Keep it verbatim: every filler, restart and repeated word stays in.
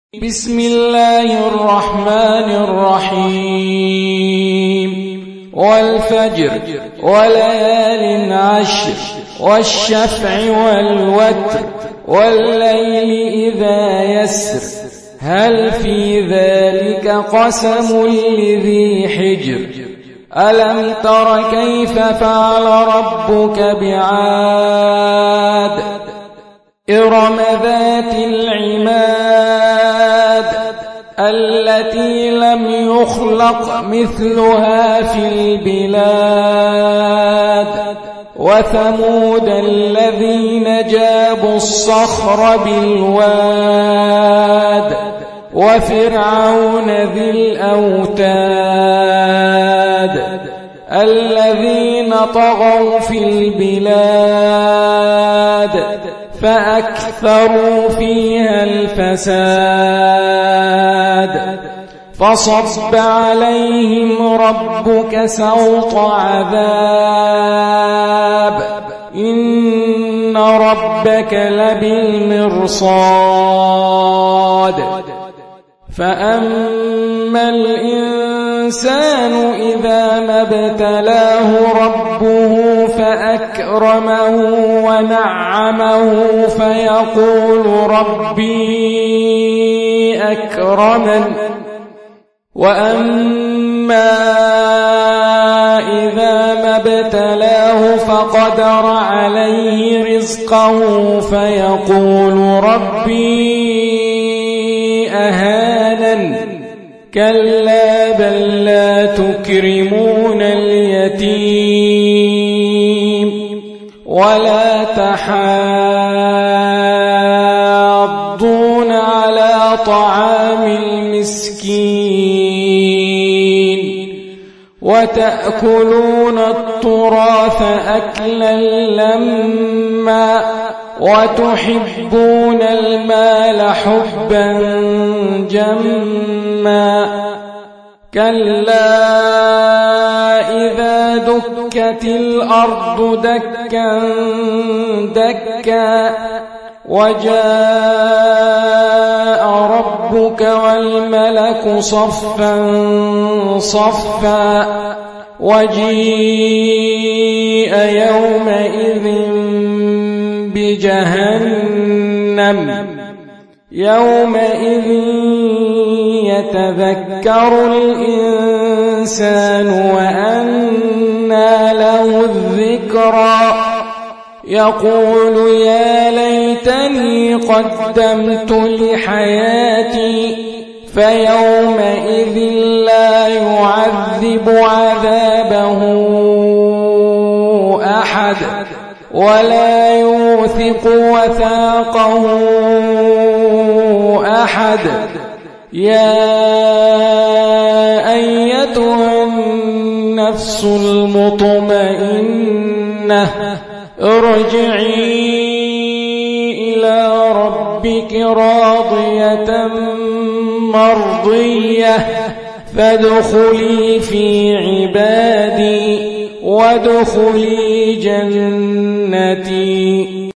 بسم الله الرحمن الرحيم والفجر وليال عشر والشفع والوتر والليل إذا يسر هل في ذلك قسم لذي حجر ألم تر كيف فعل ربك بعاد إرم ذات العماد التي لم يخلق مثلها في البلاد وثمود الذين جابوا الصخر بالواد وفرعون ذي الأوتاد الذين طغوا في البلاد فأكثروا فيها الفساد فصب عليهم ربك سوط عذاب إن ربك لبالمرصاد فأما الإنسان إذا ما ابتلاه ربه فأكرمه ونعمه فيقول ربي أكرمن وأما إذا ما ابتلاه فقدر عليه رزقه فيقول ربي أهانن كلا بل لا تكرمون اليتيم ولا تحاضون على طعام المسكين وتأكلون التراث أكلا لما وتحبون المال حبا جما كلا إذا دكت الأرض دكا دكا وجاء ربك والملك صفا صفا وجيء يومئذ بجهنم يومئذ يتذكر الإنسان وأنى له الذكرى يقول يا ليتني قدمت لحياتي فيومئذ لا يعذب عذابه أحد ولا يوثق وثاقه أحد يا أيتها النفس المطمئنة ارجعي إلى ربك راضية مرضية فادخلي في عبادي وادخلي جنتي.